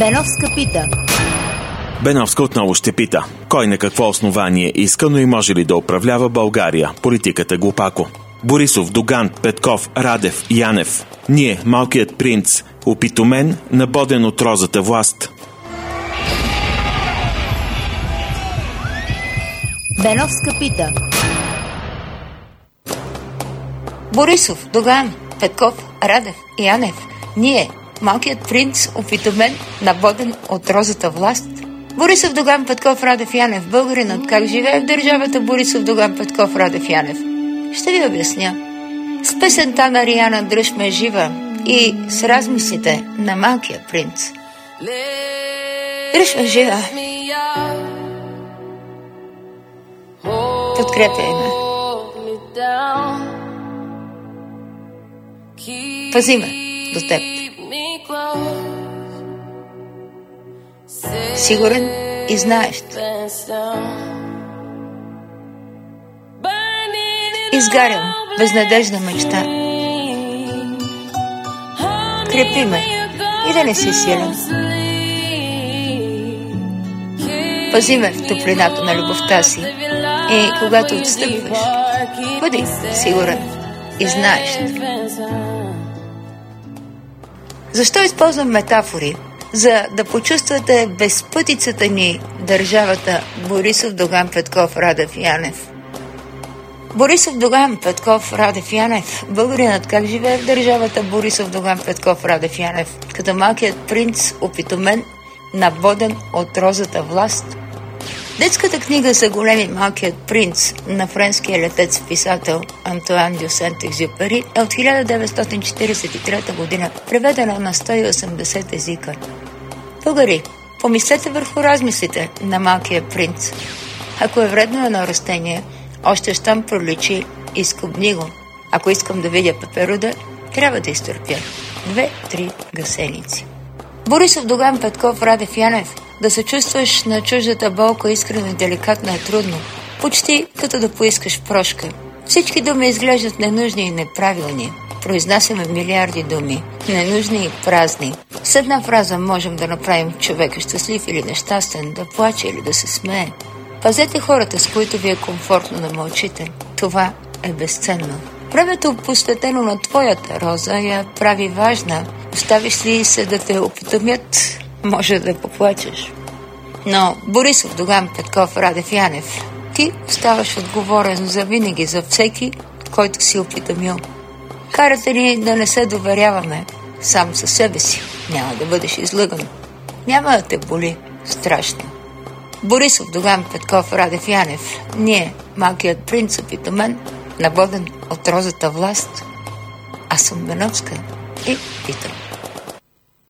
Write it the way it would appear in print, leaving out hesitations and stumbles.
Беновска пита. Беновска отново ще пита. Кой на какво основание иска, но и може ли да управлява България? Политиката глупако. Борисов, Доган, Петков, Радев, Янев. Ние, малкият принц, опитомен, набоден от розата власт. Беновска пита. Борисов, Доган, Петков, Радев, Янев. Ние, малкият принц, опитомен, набоден от розата власт. Борисов, Доган, Петков, Радев, Янев. Българинът как живее в държавата Борисов, Доган, Петков, Радев, Янев? Ще ви обясня. С песента на Риана "Дръж ме жива" и с размислите на малкия принц. Дръж ме жива. Подкрепяй ме. Пази ме до теб. Сигурен и знаещ. Изгарял безнадежна мечта. Крепи ме и да не си силен. Пази ме в топлината на любовта си и когато отстъпваш, бъди сигурен и знаещ. Защо използвам метафори? За да почувствате безпътицата ни в държавата Борисов, Доган, Петков, Радев, Янев. Борисов, Доган, Петков, Радев, Янев. Българинът как живее в държавата Борисов, Доган, Петков, Радев, Янев? Като малкият принц, опитомен, набоден от розата власт. Детската книга за големи малкият принц на френския летец-писател Антоан дю Сент-Екзюпери е от 1943 година, преведена на 180 езика. Българи, помислете върху размислите на малкия принц. Ако е вредно едно растение, още щом проличи, изкубни го. Ако искам да видя пеперуда, трябва да изтърпя 2-3 гасеници. Борисов, Доган, Петков, Радев, Янев. Да се чувстваш на чуждата болка искрено и деликатно е трудно. Почти като да поискаш прошка. Всички думи изглеждат ненужни и неправилни. Произнасяме милиарди думи. Ненужни и празни. С една фраза можем да направим човека щастлив или нещастен, да плаче или да се смее. Пазете хората, с които ви е комфортно да мълчите. Това е безценно. Времето, посветено на твоята роза, я прави важна. Оставиш ли се да те опитомят, може да поплачеш. Но Борисов, Доган, Петков, Радев, Янев, ти оставаш отговорен за винаги за всеки, който си опитомил. Карате ни да не се доверяваме. Сам със себе си няма да бъдеш излъган. Няма да те боли страшно. Борисов, Доган, Петков, Радев, Янев. Ние, малкият принц, опитомен, набоден от розата власт. Аз съм Беновска и питам.